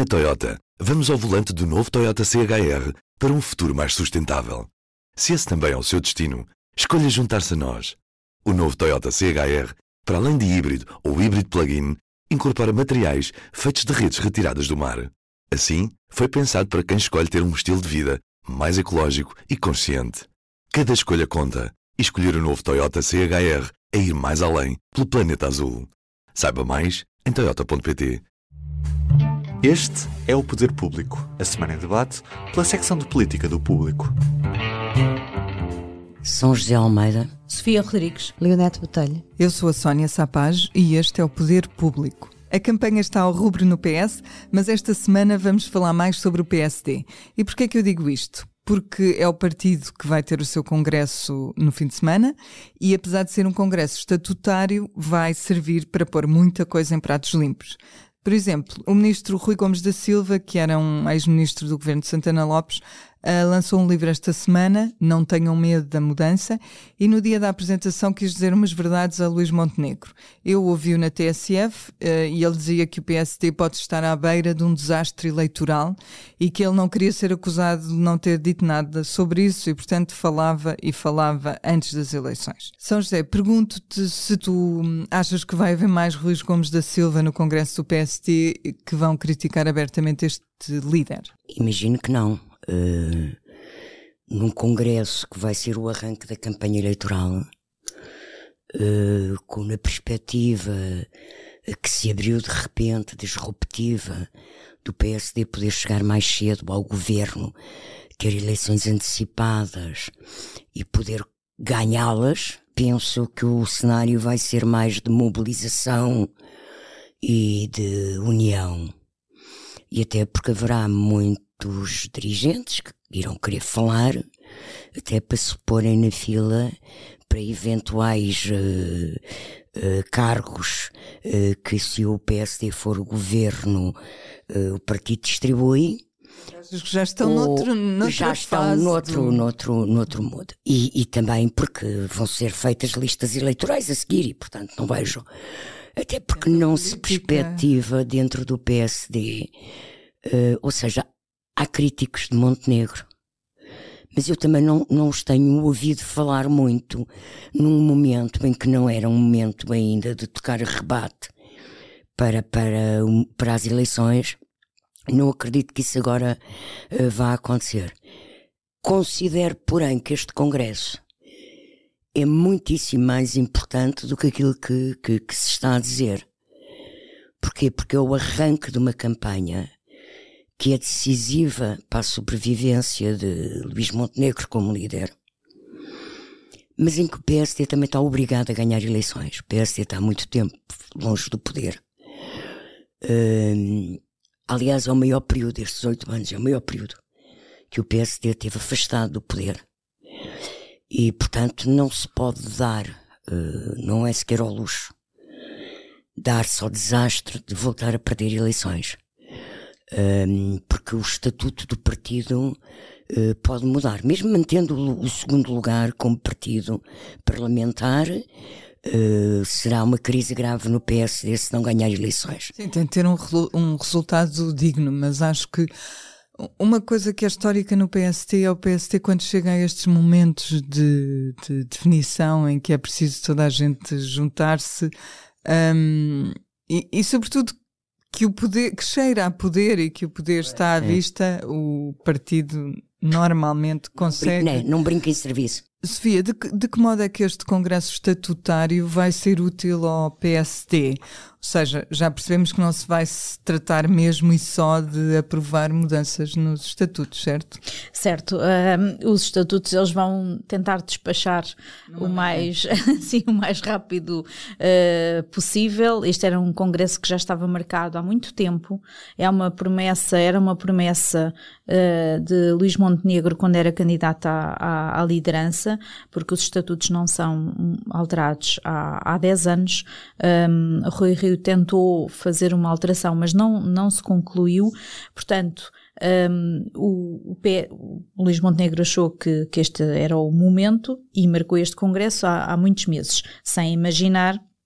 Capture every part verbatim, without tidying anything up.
Na Toyota, vamos ao volante do novo Toyota C H R para um futuro mais sustentável. Se esse também é o seu destino, escolha juntar-se a nós. O novo Toyota C H R, para além de híbrido ou híbrido plug-in, incorpora materiais feitos de redes retiradas do mar. Assim, foi pensado para quem escolhe ter um estilo de vida mais ecológico e consciente. Cada escolha conta, e escolher o novo Toyota C H R é ir mais além pelo planeta azul. Saiba mais em toyota ponto pt. Este é o Poder Público, a semana em debate pela secção de política do Público. São José Almeida, Sofia Rodrigues, Leonete Botelho. Eu sou a Sónia Sapaz e este é o Poder Público. A campanha está ao rubro no P S, mas esta semana vamos falar mais sobre o P S D. E porquê é que eu digo isto? Porque é o partido que vai ter o seu congresso no fim de semana e, apesar de ser um congresso estatutário, vai servir para pôr muita coisa em pratos limpos. Por exemplo, o ministro Rui Gomes da Silva, que era um ex-ministro do governo de Santana Lopes, uh, lançou um livro esta semana, Não Tenham Medo da Mudança, e no dia da apresentação quis dizer umas verdades a Luís Montenegro. Eu ouvi-o na T S F uh, e ele dizia que o P S D pode estar à beira de um desastre eleitoral e que ele não queria ser acusado de não ter dito nada sobre isso e, portanto, falava e falava antes das eleições. São José, pergunto-te se tu achas que vai haver mais Rui Gomes da Silva no congresso do P S D que vão criticar abertamente este líder. Imagino que não. Uh, num congresso que vai ser o arranque da campanha eleitoral, uh, com a perspectiva que se abriu de repente, disruptiva, do P S D poder chegar mais cedo ao governo, ter eleições antecipadas e poder ganhá-las, penso que o cenário vai ser mais de mobilização e de união. E até porque haverá muitos dirigentes que irão querer falar, até para se porem na fila para eventuais uh, uh, cargos uh, que, se o P S D for o governo, uh, o partido distribui. Achas que já estão noutro, noutra já estão noutro, do... noutro, noutro modo. E, e também porque vão ser feitas listas eleitorais a seguir e, portanto, não vejo... Até porque não se perspectiva dentro do P S D, uh, ou seja, há críticos de Montenegro, mas eu também não, não os tenho ouvido falar muito num momento em que não era um momento ainda de tocar rebate para, para, para as eleições. Não acredito que isso agora uh, vá acontecer. Considero, porém, que este congresso é muitíssimo mais importante do que aquilo que, que, que se está a dizer. Porquê? Porque é o arranque de uma campanha que é decisiva para a sobrevivência de Luís Montenegro como líder, mas em que o P S D também está obrigado a ganhar eleições. O P S D está há muito tempo longe do poder. Hum, aliás, é o maior período, estes oito anos, é o maior período que o P S D esteve afastado do poder. E, portanto, não se pode dar, uh, não é sequer ao luxo, dar-se ao desastre de voltar a perder eleições. Um, porque o estatuto do partido uh, pode mudar. Mesmo mantendo o, o segundo lugar como partido parlamentar, uh, será uma crise grave no P S D se não ganhar eleições. Sim, tem de ter um, um resultado digno, mas acho que uma coisa que é histórica no P S D é o P S D quando chega a estes momentos de, de definição em que é preciso toda a gente juntar-se um, e, e sobretudo que o poder, que cheira a poder e que o poder está à vista, o partido normalmente consegue... Não, não brinca em serviço. Sofia, de que, de que modo é que este congresso estatutário vai ser útil ao P S D? Ou seja, já percebemos que não se vai se tratar mesmo e só de aprovar mudanças nos estatutos, certo? Certo. Um, os estatutos eles vão tentar despachar o mais, sim, o mais rápido uh, possível. Este era um congresso que já estava marcado há muito tempo. É uma promessa, era uma promessa uh, de Luís Montenegro quando era candidato à, à, à liderança, porque os estatutos não são alterados há, há dez anos. Um, Rui Rio tentou fazer uma alteração, mas não, não se concluiu. Portanto, um, o, o, P, o Luís Montenegro achou que, que este era o momento e marcou este congresso há, há muitos meses, sem imaginar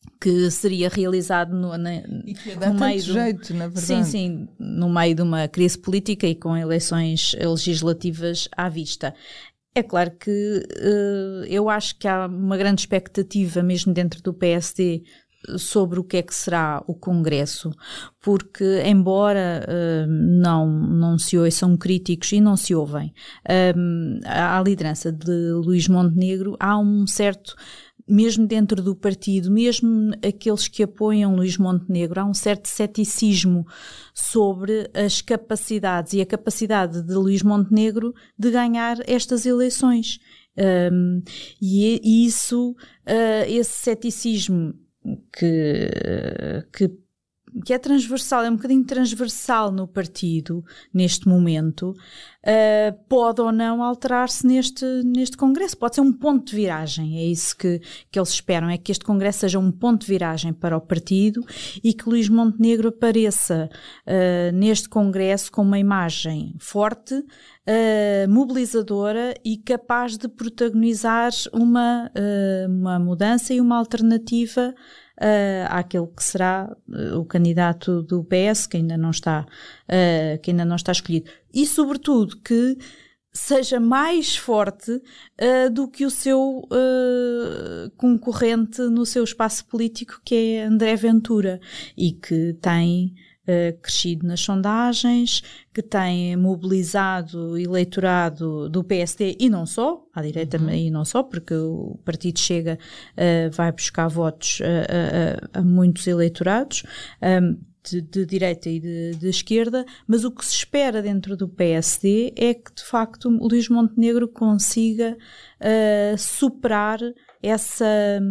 que seria realizado no, na, e que dá no tanto meio jeito, do, na verdade. Sim, sim, no meio de uma crise política e com eleições legislativas à vista. É claro que uh, eu acho que há uma grande expectativa mesmo dentro do P S D sobre o que é que será o Congresso, porque embora uh, não, não se ouçam críticos e não se ouvem um, à liderança de Luís Montenegro, há um certo, mesmo dentro do partido, mesmo aqueles que apoiam Luís Montenegro, há um certo ceticismo sobre as capacidades e a capacidade de Luís Montenegro de ganhar estas eleições. Um, e, e isso, uh, esse ceticismo que, que, que é transversal, é um bocadinho transversal no partido neste momento, uh, pode ou não alterar-se neste, neste Congresso. Pode ser um ponto de viragem, é isso que, que eles esperam, é que este Congresso seja um ponto de viragem para o partido e que Luís Montenegro apareça uh, neste Congresso com uma imagem forte, uh, mobilizadora e capaz de protagonizar uma, uh, uma mudança e uma alternativa Uh, àquele que será uh, o candidato do P S, que ainda não está, uh, que ainda não está escolhido. E, sobretudo, que seja mais forte uh, do que o seu uh, concorrente no seu espaço político, que é André Ventura, e que tem Uh, crescido nas sondagens, que tem mobilizado o eleitorado do P S D e não só, à direita uhum. e não só, porque o partido Chega uh, vai buscar votos a, a, a muitos eleitorados um, de, de direita e de, de esquerda, mas o que se espera dentro do P S D é que de facto o Luís Montenegro consiga uh, superar essa,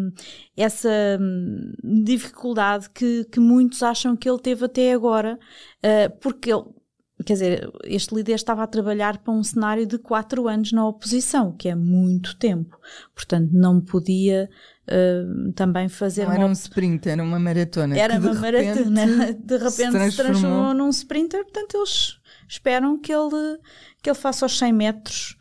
essa dificuldade que, que muitos acham que ele teve até agora, uh, porque ele, quer dizer, este líder estava a trabalhar para um cenário de quatro anos na oposição, que é muito tempo, portanto não podia uh, também fazer... Não era um sprint, era uma maratona. Era uma maratona, de repente se transformou. se transformou num sprinter, portanto eles esperam que ele, que ele faça os cem metros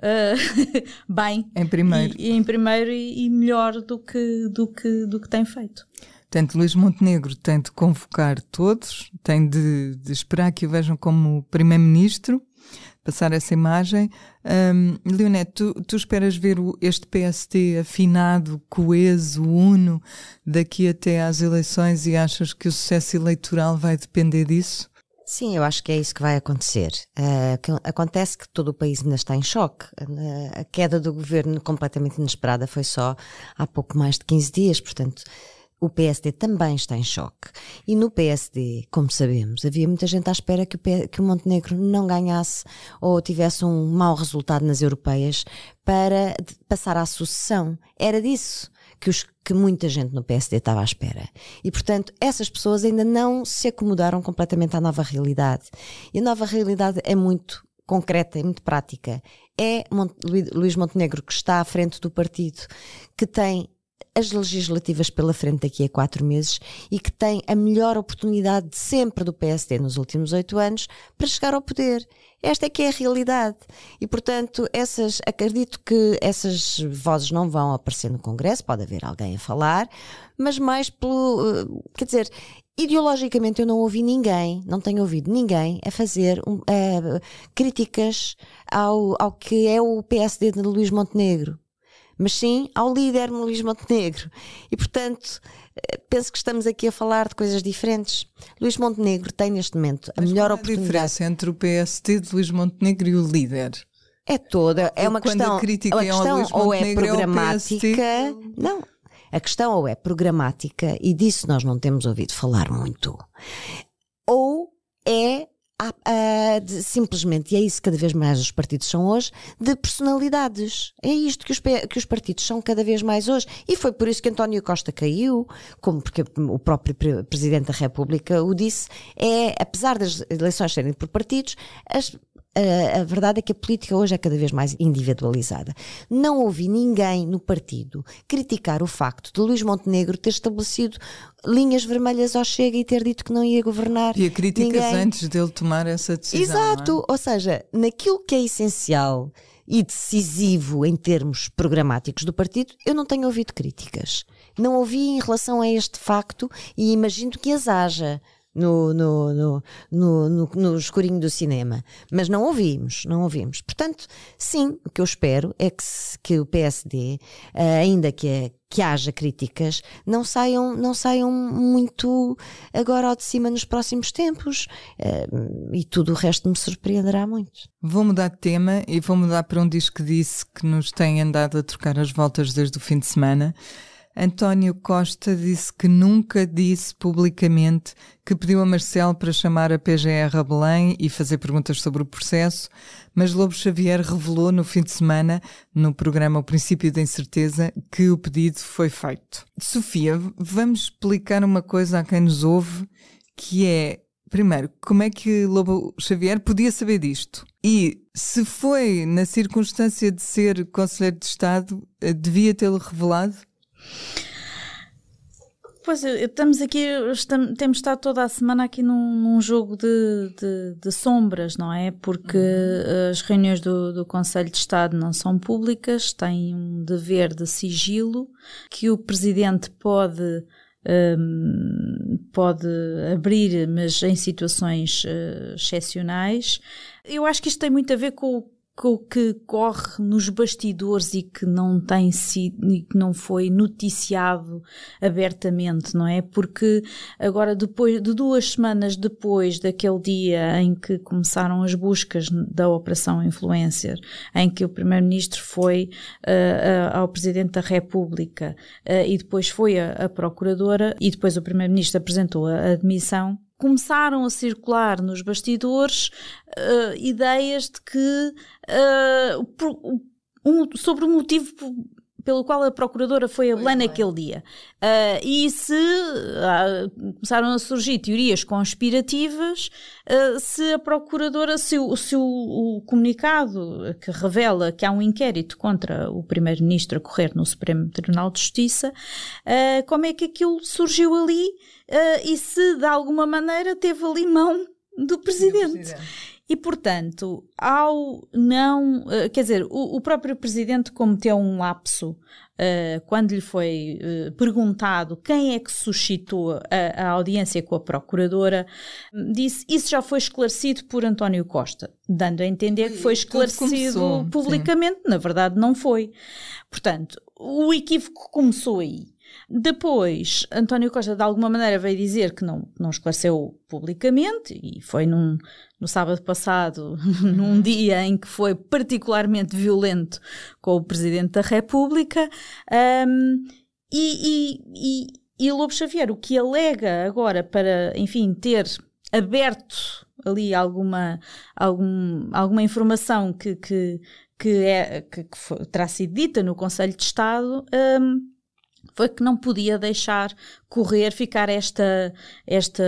Uh, bem em primeiro e, e, em primeiro e, e melhor do que, do, que, do que tem feito. Portanto, Luís Montenegro tem de convocar todos, tem de, de esperar que o vejam como primeiro-ministro, passar essa imagem. um, Leonete, tu, tu esperas ver o, este P S D afinado, coeso, uno daqui até às eleições e achas que o sucesso eleitoral vai depender disso? Sim, eu acho que é isso que vai acontecer. Uh, que acontece que todo o país ainda está em choque. Uh, a queda do governo completamente inesperada foi só há pouco mais de quinze dias, portanto o P S D também está em choque. E no P S D, como sabemos, havia muita gente à espera que o, P- que o Montenegro não ganhasse ou tivesse um mau resultado nas europeias para passar à sucessão. Era disso que, os, que muita gente no P S D estava à espera. E, portanto, essas pessoas ainda não se acomodaram completamente à nova realidade. E a nova realidade é muito concreta e muito prática. É Mont- Luís Montenegro que está à frente do partido, que tem as legislativas pela frente daqui a quatro meses e que tem a melhor oportunidade de sempre do P S D nos últimos oito anos para chegar ao poder. Esta é que é a realidade. E, portanto, essas, acredito que essas vozes não vão aparecer no Congresso, pode haver alguém a falar, mas mais pelo... Quer dizer, ideologicamente eu não ouvi ninguém, não tenho ouvido ninguém a fazer um, uh, críticas ao, ao que é o P S D de Luís Montenegro, mas sim ao líder Luís Montenegro. E, portanto, penso que estamos aqui a falar de coisas diferentes. Luís Montenegro tem neste momento a mas melhor qual é oportunidade. A diferença entre o P S D de Luís Montenegro e o líder? É toda, é uma Quando questão, a crítica a é ao questão Luís ou é Montenegro, programática, é o P S D. Não, a questão ou é programática, e disso nós não temos ouvido falar muito, ou é a, a, de, simplesmente, e é isso que cada vez mais os partidos são hoje, de personalidades. É isto que os, que os partidos são cada vez mais hoje. E foi por isso que António Costa caiu, como porque o próprio Presidente da República o disse, é, apesar das eleições serem por partidos, as A, a verdade é que a política hoje é cada vez mais individualizada. Não ouvi ninguém no partido criticar o facto de Luís Montenegro ter estabelecido linhas vermelhas ao Chega e ter dito que não ia governar. E a críticas ninguém... antes dele tomar essa decisão. Exato, não é? Ou seja, naquilo que é essencial e decisivo em termos programáticos do partido, eu não tenho ouvido críticas. Não ouvi em relação a este facto e imagino que as haja no, no, no, no, no, no escurinho do cinema. Mas não ouvimos, não ouvimos. Portanto, sim, o que eu espero é que, se, que o P S D, ainda que, é, que haja críticas, não saiam, não saiam muito agora ao de cima nos próximos tempos. E tudo o resto me surpreenderá muito. Vou mudar de tema e vou mudar para um disco que disse que nos tem andado a trocar as voltas desde o fim de semana. António Costa disse que nunca disse publicamente que pediu a Marcelo para chamar a P G R a Belém e fazer perguntas sobre o processo, mas Lobo Xavier revelou no fim de semana, no programa O Princípio da Incerteza, que o pedido foi feito. Sofia, vamos explicar uma coisa a quem nos ouve, que é, primeiro, como é que Lobo Xavier podia saber disto? E se foi na circunstância de ser Conselheiro de Estado, devia tê-lo revelado? Pois, estamos aqui, estamos, temos estado toda a semana aqui num, num jogo de, de, de sombras, não é? Porque uhum. as reuniões do, do Conselho de Estado não são públicas, têm um dever de sigilo, que o Presidente pode, um, pode abrir, mas em situações uh, excepcionais. Eu acho que isto tem muito a ver com o o que corre nos bastidores e que não tem sido, e que não foi noticiado abertamente, não é? Porque agora, depois de duas semanas depois daquele dia em que começaram as buscas da Operação Influencer, em que o Primeiro-Ministro foi uh, uh, ao Presidente da República uh, e depois foi a, a Procuradora e depois o Primeiro-Ministro apresentou a admissão, começaram a circular nos bastidores uh, ideias de que uh, por, um, sobre o motivo pelo qual a Procuradora foi a Belém naquele dia. Uh, e se uh, começaram a surgir teorias conspirativas, uh, se a Procuradora, se, o, se o, o comunicado que revela que há um inquérito contra o Primeiro-Ministro a correr no Supremo Tribunal de Justiça, uh, como é que aquilo surgiu ali uh, e se de alguma maneira teve ali mão do Presidente. Do Presidente. E, portanto, ao não... Uh, quer dizer, o, o próprio Presidente cometeu um lapso uh, quando lhe foi uh, perguntado quem é que suscitou a, a audiência com a Procuradora, disse isso já foi esclarecido por António Costa, dando a entender que foi esclarecido publicamente. Sim. Na verdade, não foi. Portanto, o equívoco começou aí. Depois, António Costa de alguma maneira veio dizer que não, não esclareceu publicamente e foi num, no sábado passado, num dia em que foi particularmente violento com o Presidente da República, um, e, e, e, e Lobo Xavier, o que alega agora para, enfim, ter aberto ali alguma, algum, alguma informação que, que, que, é, que, que foi, terá sido dita no Conselho de Estado, um, foi que não podia deixar correr, ficar esta, esta,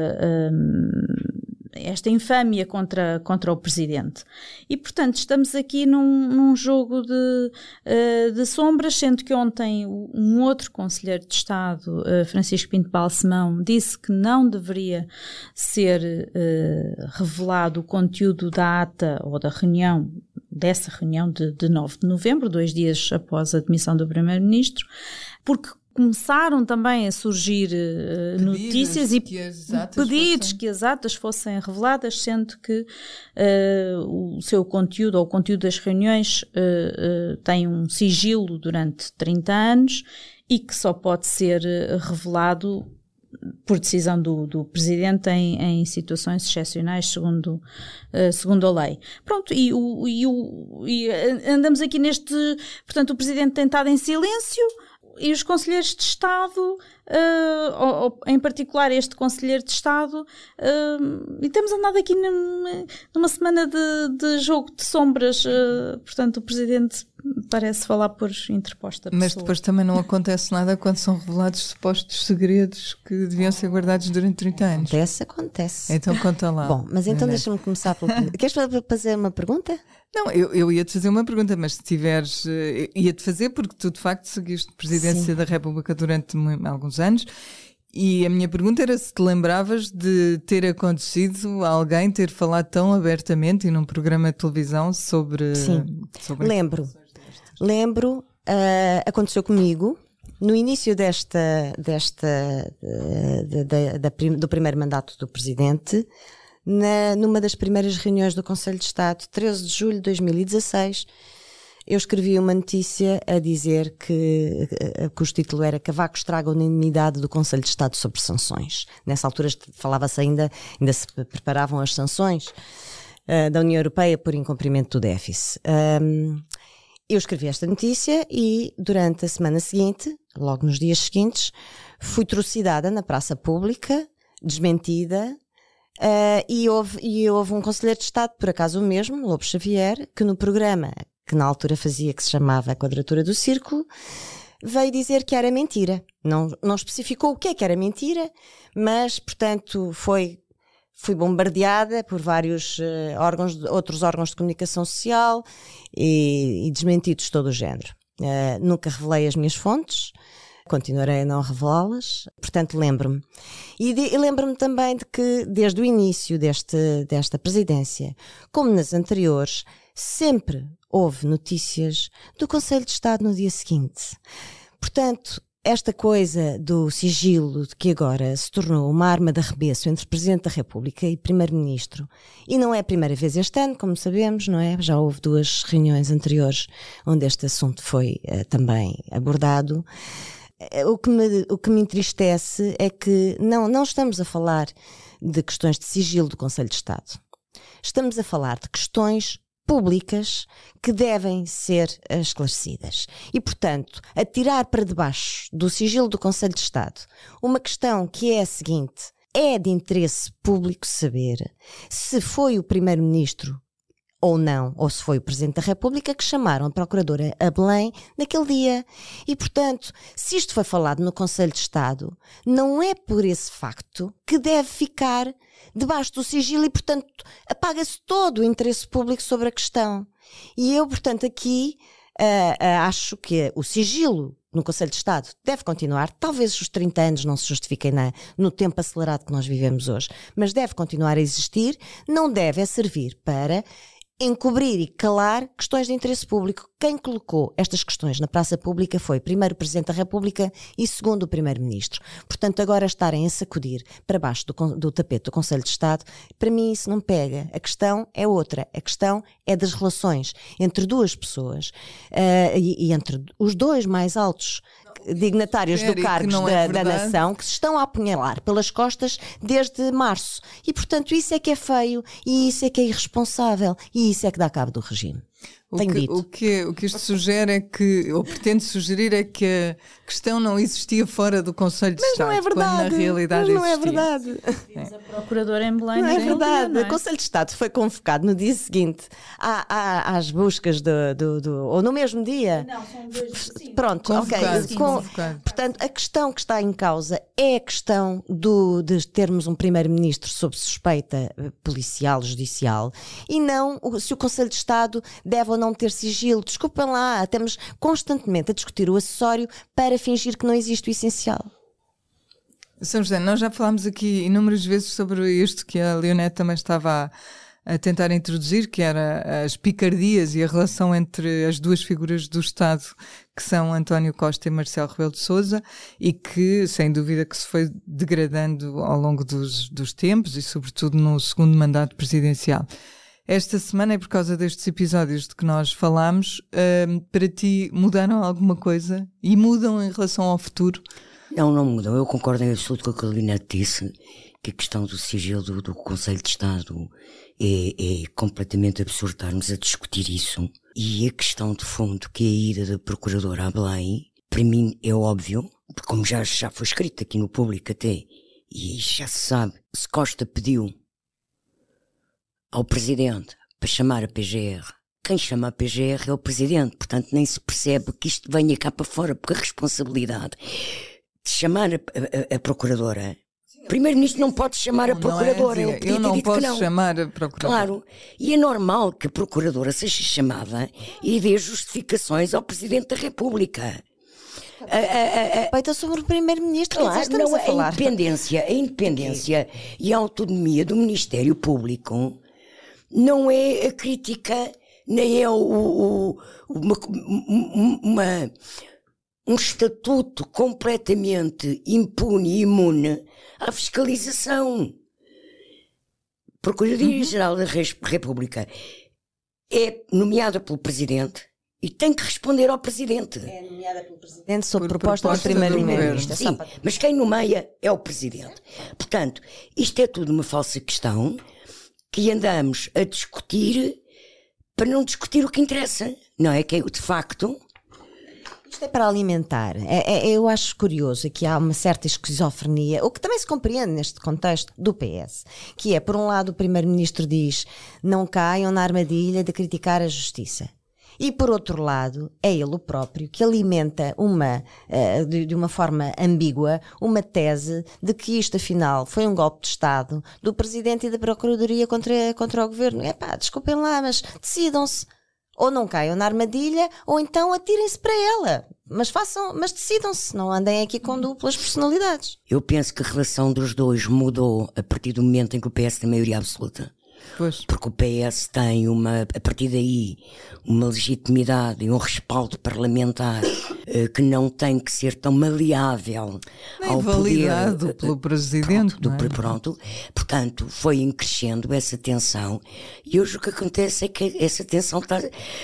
um, esta infâmia contra, contra o Presidente. E, portanto, estamos aqui num, num jogo de, uh, de sombras, sendo que ontem um outro Conselheiro de Estado, uh, Francisco Pinto Balsemão, disse que não deveria ser uh, revelado o conteúdo da ata ou da reunião, dessa reunião de, de nove de novembro, dois dias após a demissão do Primeiro-Ministro, porque começaram também a surgir uh, notícias e que pedidos fossem... que as atas fossem reveladas, sendo que uh, o seu conteúdo ou o conteúdo das reuniões uh, uh, tem um sigilo durante trinta anos e que só pode ser uh, revelado por decisão do, do Presidente em, em situações excepcionais, segundo, uh, segundo a lei. Pronto, e, o, e, o, e andamos aqui neste... Portanto, o Presidente tem estado em silêncio e os Conselheiros de Estado, uh, ou, ou, em particular este Conselheiro de Estado, uh, e temos andado aqui numa, numa semana de, de jogo de sombras, uh, portanto, o Presidente parece falar por interposta pessoa. Mas depois também não acontece nada quando são revelados supostos segredos que deviam ser guardados durante trinta anos. Acontece, acontece. Então conta lá. Bom, mas então deixa-me começar pelo... Queres fazer uma pergunta? Não, eu, eu ia-te fazer uma pergunta, mas se tiveres... Ia-te fazer porque tu de facto seguiste Presidência Sim. da República durante alguns anos E a minha pergunta era se te lembravas de ter acontecido alguém ter falado tão abertamente e num programa de televisão sobre... Sim, sobre lembro. Lembro, uh, aconteceu comigo no início desta, desta, uh, da, da, da, do primeiro mandato do Presidente, na, numa das primeiras reuniões do Conselho de Estado, treze de julho de dois mil e dezasseis, eu escrevi uma notícia a dizer que, cujo título era Cavaco estraga a unanimidade do Conselho de Estado sobre sanções. Nessa altura falava-se ainda, ainda se preparavam as sanções uh, da União Europeia por incumprimento do déficit. Um, eu escrevi esta notícia e durante a semana seguinte, logo nos dias seguintes, fui trucidada na praça pública, desmentida, uh, e, houve, e houve um Conselheiro de Estado, por acaso o mesmo, Lobo Xavier, que no programa que na altura fazia, que se chamava A Quadratura do Círculo, veio dizer que era mentira. Não, não especificou o que é que era mentira, mas, portanto, foi, fui bombardeada por vários uh, órgãos, outros órgãos de comunicação social e, e desmentidos de todo o género. Uh, nunca revelei as minhas fontes, continuarei a não revelá-las, portanto lembro-me. E, de, e lembro-me também de que, desde o início deste, desta presidência, como nas anteriores, sempre houve notícias do Conselho de Estado no dia seguinte. Portanto, esta coisa do sigilo, de que agora se tornou uma arma de arremesso entre Presidente da República e Primeiro-Ministro, e não é a primeira vez este ano, como sabemos, não é? Já houve duas reuniões anteriores onde este assunto foi uh, também abordado. O que, me, o que me entristece é que não, não estamos a falar de questões de sigilo do Conselho de Estado. Estamos a falar de questões públicas que devem ser esclarecidas. E, portanto, atirar para debaixo do sigilo do Conselho de Estado uma questão que é a seguinte: é de interesse público saber se foi o Primeiro-Ministro ou não, ou se foi o Presidente da República que chamaram a Procuradora a Belém naquele dia. E, portanto, se isto foi falado no Conselho de Estado, não é por esse facto que deve ficar debaixo do sigilo e, portanto, apaga-se todo o interesse público sobre a questão. E eu, portanto, aqui uh, uh, acho que o sigilo no Conselho de Estado deve continuar. Talvez os trinta anos não se justifiquem na, no tempo acelerado que nós vivemos hoje, mas deve continuar a existir, não deve é servir para encobrir e calar questões de interesse público. Quem colocou estas questões na praça pública foi primeiro o Presidente da República e segundo o Primeiro-Ministro. Portanto, agora estarem a sacudir para baixo do, do tapete do Conselho de Estado, para mim isso não pega. A questão é outra. A questão é das relações entre duas pessoas uh, e, e entre os dois mais altos dignatários do cargos da, da nação que se estão a apunhalar pelas costas desde março. E, portanto, isso é que é feio e isso é que é irresponsável e isso é que dá cabo do regime. O Tenho que, dito. O que, o que isto sugere é que, ou pretende sugerir, é que a questão não existia fora do Conselho de Mas Estado. não é verdade. Quando na realidade Mas não existia. é verdade. Temos a Procuradora em Belém. Não é verdade. Dia, não é? O Conselho de Estado foi convocado no dia seguinte à, à, às buscas do, do, do. Ou no mesmo dia. Não, são dois. Sim. Pronto, Convocado, ok. sim, Com, convocado. portanto, a questão que está em causa é a questão do, de termos um Primeiro-Ministro sob suspeita policial, judicial, e não se o Conselho de Estado deve ou não ter sigilo. Desculpem lá, estamos constantemente a discutir o acessório para fingir que não existe o essencial. São José, nós já falámos aqui inúmeras vezes sobre isto que a Leonete também estava a, a tentar introduzir, que era as picardias e a relação entre as duas figuras do Estado, que são António Costa e Marcelo Rebelo de Sousa, e que, sem dúvida, que se foi degradando ao longo dos, dos tempos e, sobretudo, no segundo mandato presidencial. Esta semana, e por causa destes episódios de que nós falámos, uh, para ti mudaram alguma coisa? E mudam em relação ao futuro? Não, não mudam. Eu concordo em absoluto com o que a Carolina disse, que a questão do sigilo do, do Conselho de Estado é, é completamente absurdo estarmos a discutir isso. E a questão de fundo, que é a ida da Procuradora a Belém, para mim é óbvio, porque como já, já foi escrito aqui no público até, e já se sabe, se Costa pediu ao Presidente para chamar a P G R, quem chama a P G R é o Presidente, portanto nem se percebe que isto venha cá para fora, porque a responsabilidade de chamar a, a, a Procuradora, o Primeiro-Ministro não pode chamar a Procuradora, não é, ele podia eu não ter dito posso que não. chamar a Procuradora. Claro, e é normal que a Procuradora seja chamada e dê justificações ao Presidente da República. A, a, a, Respeita sobre o primeiro-ministro. Claro, estamos não, a falar. A independência, a independência e a autonomia do Ministério Público não é a crítica, nem é o, o, uma, uma, um estatuto completamente impune e imune à fiscalização. Procuradoria-Geral da República é nomeada pelo Presidente e tem que responder ao Presidente. É nomeada pelo Presidente sob Por proposta, proposta do Primeiro-Ministro. Sim, mas quem nomeia é o Presidente. Portanto, isto é tudo uma falsa questão que andamos a discutir para não discutir o que interessa, não é? Que é, de facto... Isto é para alimentar. É, é, eu acho curioso que há uma certa esquizofrenia, o que também se compreende neste contexto do P S, que é, por um lado, o Primeiro-Ministro diz não caiam na armadilha de criticar a justiça. E, por outro lado, é ele o próprio que alimenta uma, uh, de, de uma forma ambígua, uma tese de que isto, afinal, foi um golpe de Estado do Presidente e da Procuradoria contra, contra o Governo. Epá, desculpem lá, mas decidam-se. Ou não caiam na armadilha, ou então atirem-se para ela. Mas façam, mas decidam-se, não andem aqui com duplas personalidades. Eu penso que a relação dos dois mudou a partir do momento em que o P S tem maioria absoluta. Pois. Porque o P S tem uma, a partir daí, uma legitimidade e um respaldo parlamentar uh, que não tem que ser tão maleável Nem ao validado poder, uh, pelo Presidente. Pronto, não é? do, pronto. Portanto, foi em crescendo essa tensão e hoje o que acontece é que essa tensão está...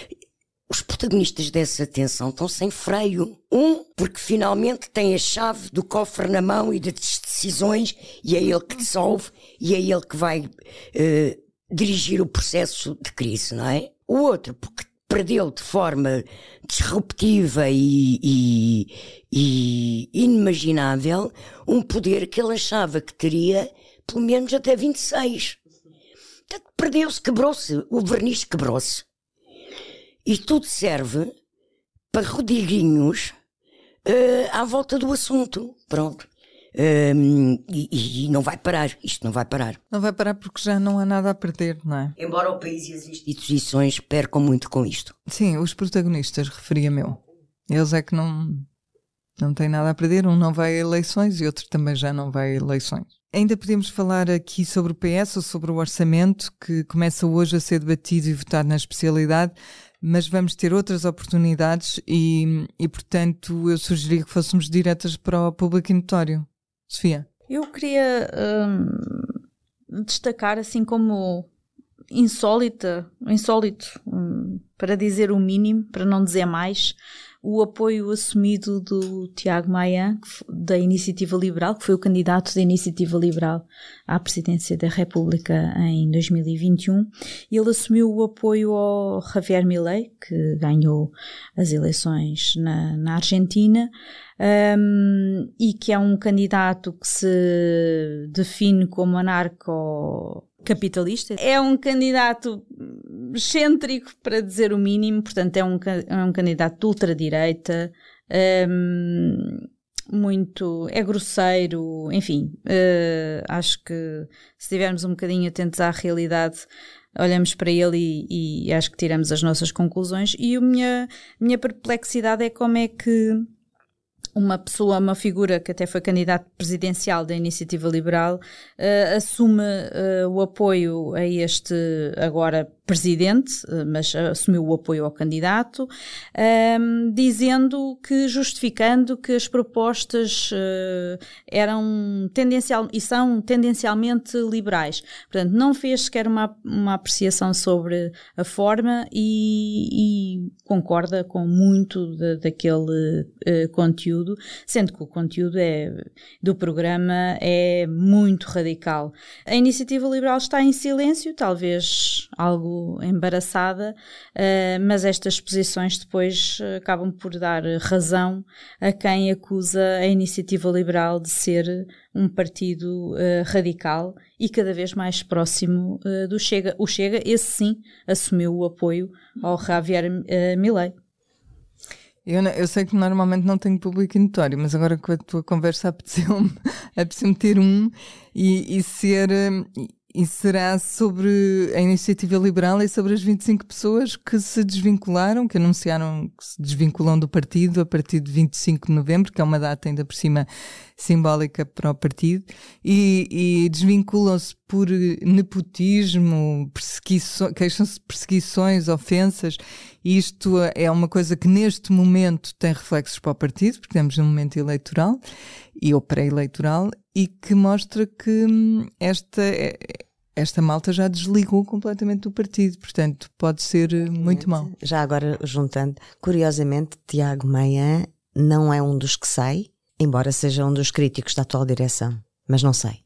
Os protagonistas dessa tensão estão sem freio. Um, porque finalmente tem a chave do cofre na mão e das decisões e é ele que dissolve e é ele que vai uh, dirigir o processo de crise, não é? O outro, porque perdeu de forma disruptiva e, e, e inimaginável um poder que ele achava que teria pelo menos até vinte e seis. Portanto, perdeu-se, quebrou-se, o verniz quebrou-se. E tudo serve para rodilhinhos uh, à volta do assunto. Pronto. Um, e, e não vai parar. Isto não vai parar. Não vai parar porque já não há nada a perder, não é? Embora o país e as instituições percam muito com isto. Sim, os protagonistas, referia-me eu. Eles é que não, não têm nada a perder. Um não vai a eleições e outro também já não vai a eleições. Ainda podemos falar aqui sobre o P S ou sobre o orçamento que começa hoje a ser debatido e votado na especialidade, mas vamos ter outras oportunidades e, e portanto, eu sugeria que fôssemos diretas para o público e notório. Sofia? Eu queria hum, destacar, assim como insólita, insólito, hum, para dizer o mínimo, para não dizer mais, o apoio assumido do Tiago Maia, da Iniciativa Liberal, que foi o candidato da Iniciativa Liberal à presidência da República em dois mil e vinte e um. Ele assumiu o apoio ao Javier Milei, que ganhou as eleições na, na Argentina, um, e que é um candidato que se define como anarco capitalista. É um candidato excêntrico, para dizer o mínimo, portanto é um, é um candidato de ultradireita, um, muito, é grosseiro, enfim, uh, acho que se estivermos um bocadinho atentos à realidade, olhamos para ele e, e acho que tiramos as nossas conclusões. E a minha, minha perplexidade é como é que uma pessoa, uma figura que até foi candidato presidencial da Iniciativa Liberal, uh, assume uh, o apoio a este agora presidente, uh, mas assumiu o apoio ao candidato, um, dizendo que, justificando que as propostas uh, eram tendencial, e são tendencialmente liberais. Portanto, não fez sequer uma, uma apreciação sobre a forma e, e concorda com muito de, daquele uh, conteúdo, sendo que o conteúdo é, do programa é muito radical. A Iniciativa Liberal está em silêncio, talvez algo embaraçada, uh, mas estas posições depois uh, acabam por dar razão a quem acusa a Iniciativa Liberal de ser um partido uh, radical e cada vez mais próximo uh, do Chega. O Chega, esse sim, assumiu o apoio ao Javier uh, Milei. Eu, eu sei que normalmente não tenho público e notório, mas agora com a tua conversa apeteceu-me apeteceu ter um e, e ser... E será sobre a Iniciativa Liberal e sobre as vinte e cinco pessoas que se desvincularam, que anunciaram que se desvinculam do partido a partir de vinte e cinco de novembro, que é uma data ainda por cima simbólica para o partido, e, e desvinculam-se por nepotismo, perseguições, queixam-se de perseguições, ofensas. E isto é uma coisa que neste momento tem reflexos para o partido, porque estamos num momento eleitoral e ou pré-eleitoral, e que mostra que esta, esta malta já desligou completamente do partido, portanto pode ser muito mau. Já agora juntando, curiosamente Tiago Maia não é um dos que sai, embora seja um dos críticos da atual direção, mas não sei.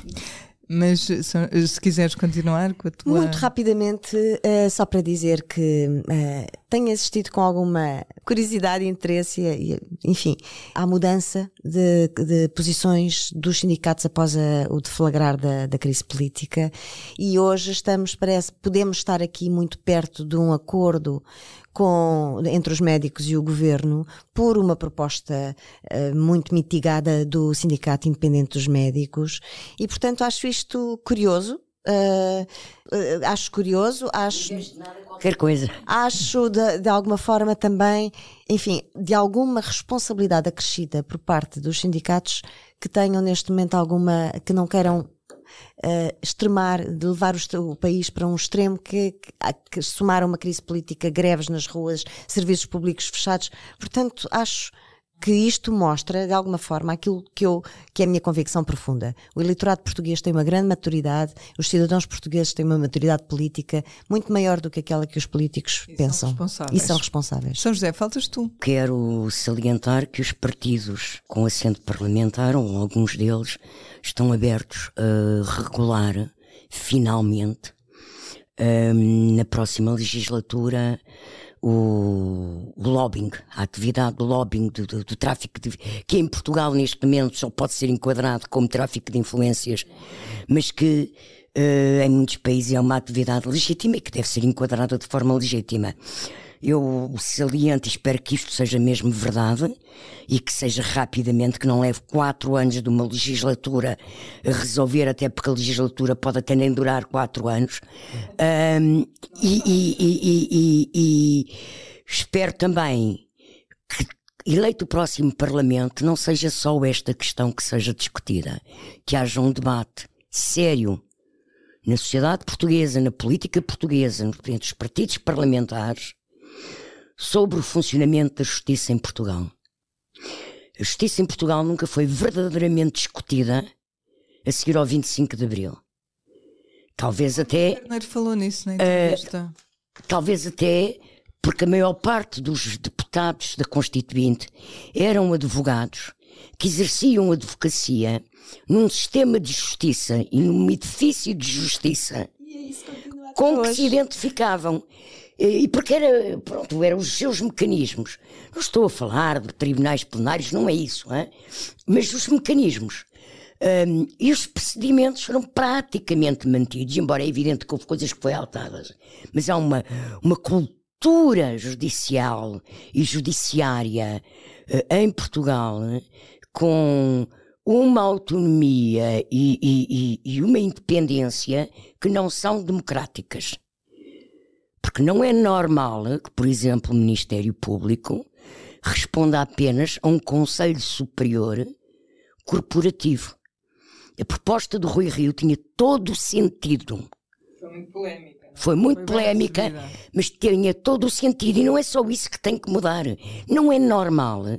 Mas se quiseres continuar com a tua... Muito rapidamente, uh, só para dizer que uh, tenho assistido com alguma curiosidade e interesse, e, enfim, à mudança de, de posições dos sindicatos após a, o deflagrar da, da crise política, e hoje estamos, parece, podemos estar aqui muito perto de um acordo com, entre os médicos e o governo por uma proposta uh, muito mitigada do Sindicato Independente dos Médicos, e portanto acho isto curioso. Uh, uh, acho curioso, acho qualquer coisa. Acho de, de alguma forma também, enfim, de alguma responsabilidade acrescida por parte dos sindicatos que tenham neste momento alguma, que não queiram Uh, extremar, de levar o, o país para um extremo que, que, que somar a uma crise política, greves nas ruas, serviços públicos fechados. Portanto, acho que isto mostra, de alguma forma, aquilo que, eu, que é a minha convicção profunda. O eleitorado português tem uma grande maturidade, os cidadãos portugueses têm uma maturidade política muito maior do que aquela que os políticos e pensam. São e são responsáveis. São José, faltas tu. Quero salientar que os partidos com assento parlamentar, ou alguns deles, estão abertos a regular, finalmente, um, na próxima legislatura, o, o lobbying, a atividade do lobbying, do, do, do tráfico, de, que em Portugal neste momento só pode ser enquadrado como tráfico de influências, mas que uh, em muitos países é uma atividade legítima e que deve ser enquadrada de forma legítima. Eu saliento e espero que isto seja mesmo verdade e que seja rapidamente, que não leve quatro anos de uma legislatura a resolver, até porque a legislatura pode até nem durar quatro anos. Um, e, e, e, e, e espero também que, eleito o próximo Parlamento, não seja só esta questão que seja discutida, que haja um debate sério na sociedade portuguesa, na política portuguesa, entre os partidos parlamentares, sobre o funcionamento da justiça em Portugal. A justiça em Portugal nunca foi verdadeiramente discutida a seguir ao vinte e cinco de Abril. Talvez até... O Carneiro falou nisso na entrevista. Uh, talvez até porque a maior parte dos deputados da Constituinte eram advogados que exerciam advocacia num sistema de justiça e num edifício de justiça com que se identificavam. E porque era, pronto, eram os seus mecanismos. Não estou a falar de tribunais plenários, não é isso, hein? Mas os mecanismos um, e os procedimentos foram praticamente mantidos, embora é evidente que houve coisas que foram alteradas. Mas há uma, uma cultura judicial e judiciária uh, em Portugal, né, com uma autonomia e, e, e, e uma independência que não são democráticas. Porque não é normal que, por exemplo, o Ministério Público responda apenas a um Conselho Superior corporativo. A proposta do Rui Rio tinha todo o sentido. Foi muito polémica. Foi muito Foi polémica, mas tinha todo o sentido. E não é só isso que tem que mudar. Não é normal uh,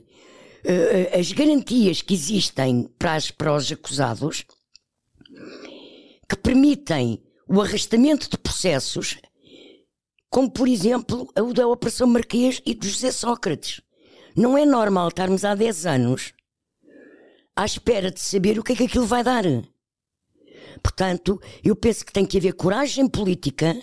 as garantias que existem para, as, para os acusados que permitem o arrastamento de processos, como, por exemplo, o da Operação Marquês e do José Sócrates. Não é normal estarmos há dez anos à espera de saber o que é que aquilo vai dar. Portanto, eu penso que tem que haver coragem política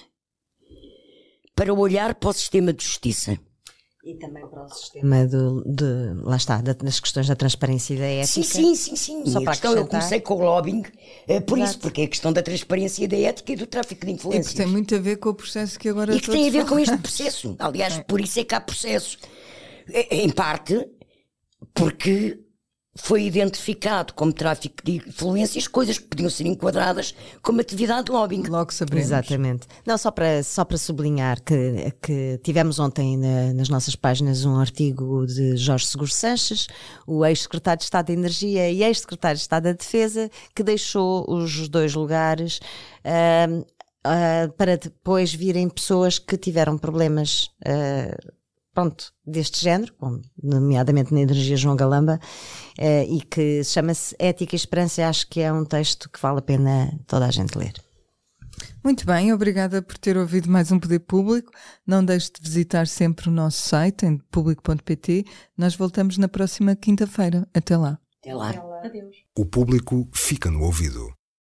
para olhar para o sistema de justiça. E também para o sistema do, de, lá está, das questões da transparência e da ética. Sim, sim, sim, sim. Só para questão, eu comecei com o lobbying é, por Exato. Isso, porque é a questão da transparência e da ética e do tráfico de influências. E que tem muito a ver com o processo que agora... E que tem a ver com este processo. Aliás, é. por isso é que há processo. Em parte, porque foi identificado como tráfico de influências, coisas que podiam ser enquadradas como atividade de lobbying. Logo saberemos. Exatamente. Não, só para, só para sublinhar que, que tivemos ontem na, nas nossas páginas um artigo de Jorge Seguro Sanches, o ex-secretário de Estado da Energia e ex-secretário de Estado da Defesa, que deixou os dois lugares uh, uh, para depois virem pessoas que tiveram problemas uh, pronto, deste género, nomeadamente na Energia João Galamba, eh, e que chama-se Ética e Esperança. Acho que é um texto que vale a pena toda a gente ler. Muito bem, obrigada por ter ouvido mais um Poder Público. Não deixe de visitar sempre o nosso site em público ponto pt. Nós voltamos na próxima quinta-feira. Até lá. Até lá. O Público fica no ouvido.